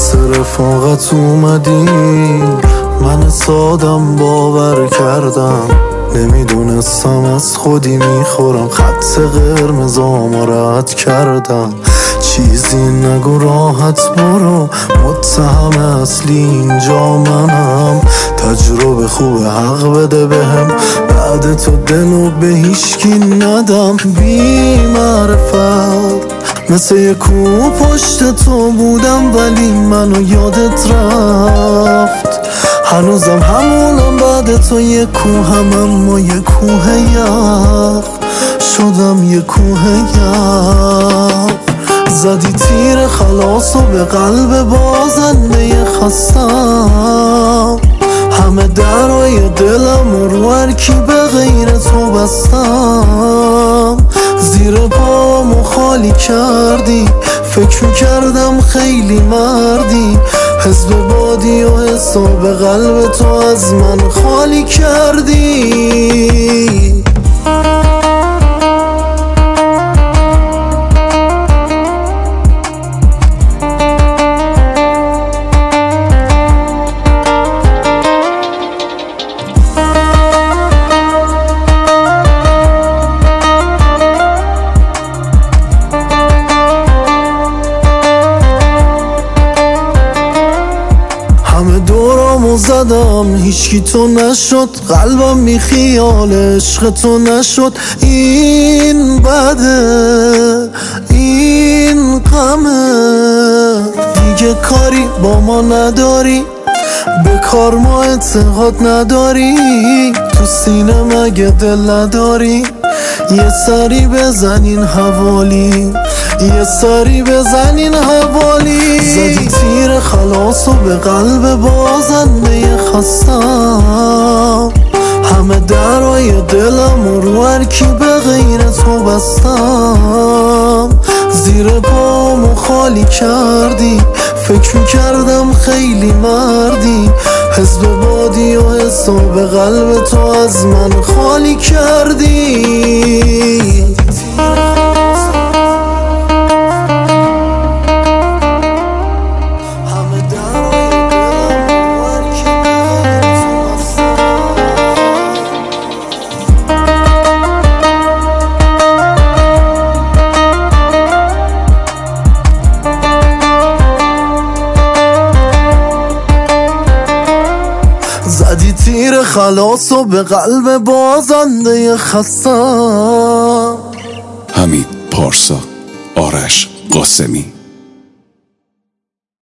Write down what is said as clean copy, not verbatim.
واسه رفاقت اومدی، من سادم باور کردم، نمیدونستم از خودی میخورم، خط قرمزامو رد کردم. چیزی نگو راحت برو، متهم اصلی اینجا منم. تجربه خوبه حق بده بهم، بعد تو دلو به هیچکی ندم. بی معرفت مثل یه کوه پشت تو بودم، ولی منو یادت رفت. هنوزم همونم بعد تو، یه کوهم اما یه کوه یخ شدم، یه کوه یخ. زدی تیر خلاص و به قلب بازنده خستم، همه درای دلم رو هرکی به غیر تو بستم. زیر پامو خالی کردی، فکر میکردم خیلی مردی، حزب بادی و حساب قلب تو از من خالی کردی. همه دورامو زدم هیچکی تو نشد، قلبم بی خیال عشق تو نشد. این بده این غمه، دیگه کاری با ما نداری، به کار ما اعتقاد نداری، تو سینه مگه دل نداری؟ یه سری بزنین حوالی، یه سری بزنین حوالی. زدی تیر خلاص و به قلب بازنده خستم، همه درای دلم رو هرکی به غیر تو بستم. زیر پامو خالی کردی، فکر میکردم خیلی مردی، حزب بادی و حساب قلب تو از من خالی کردی. زدی تیر خلاص و به قلب بازنده خستم. حمید پارسا، آرش قاسمی.